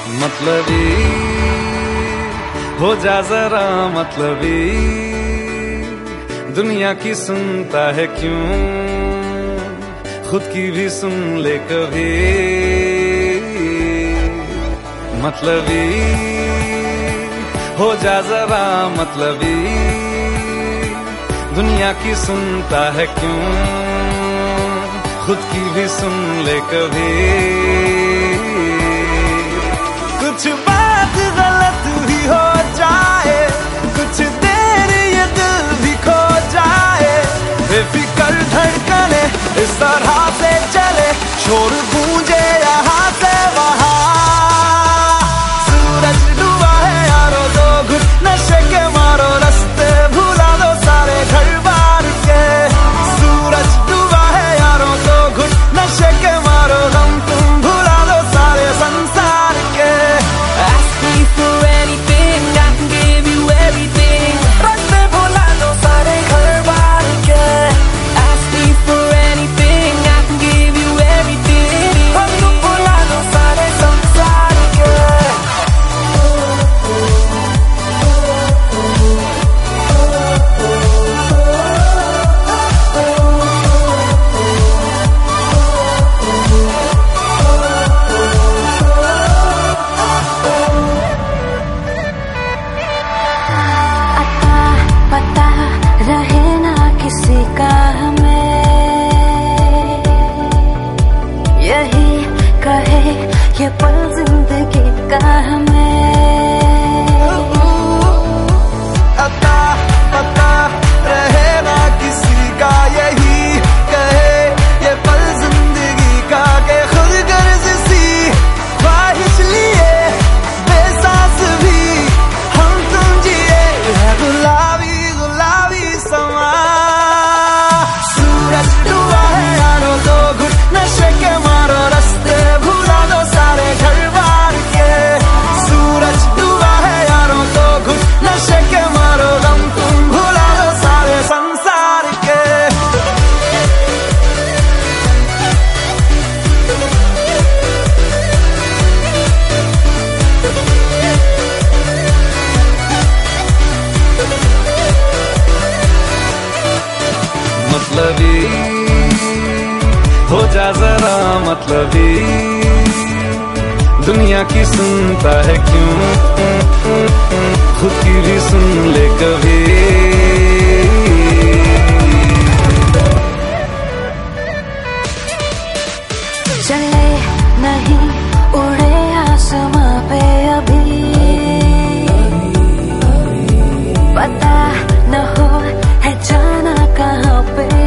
मतलबी हो जा जरा मतलबी, दुनिया की सुनता है क्यों, खुद की भी सुन ले कभी। मतलबी हो जा जरा मतलबी, दुनिया की सुनता है क्यों, खुद की भी सुन ले कभी। कुछ बात गलत भी हो जाए, कुछ देर ये दिल भी खो जाए, बेफिक्र धड़कने इस तरह से चले, शोर गूंजे यहाँ से वहाँ। सूरज डूबा है यारो, दो घुट नशे के मारो, रास्ते भुला दो सारे घर बार के। सूरज डूबा है यारो, दो घुट नशे के मारो, गम तुम भुला दो सारे संसार के। Ask me for anything, I can give you everything. रास्ते भुला दो सारे घर बार के। Ask me for anything, I can give you everything. हम तुम भुला दो सारे संसार के। पता रहे ना किसी का हमें, यही कहे ये पल जिंदगी का हमें। पता रहे ना किसी का, यही कहे ये पल जिंदगी का, के खुद गर्ज सी ख्वाहिश लिए बेसास भी हम तुम जिए है गुलाबी गुलाबी समा। सूरज डूबा है यारो, दो घुट नशे के मारो, रास्ते भुला दो सारे घर बार के। सूरज डूबा है यारो, दो घुट नशे के मारो, गम तुम भुला दो सारे संसार के। मतलबी हो जा जरा मतलबी, दुनिया की सुनता है क्यों, खुद की भी सुन ले कभी। चले नहीं उड़े आसमां पे अभी, पता न हो है जाना कहाँ पे।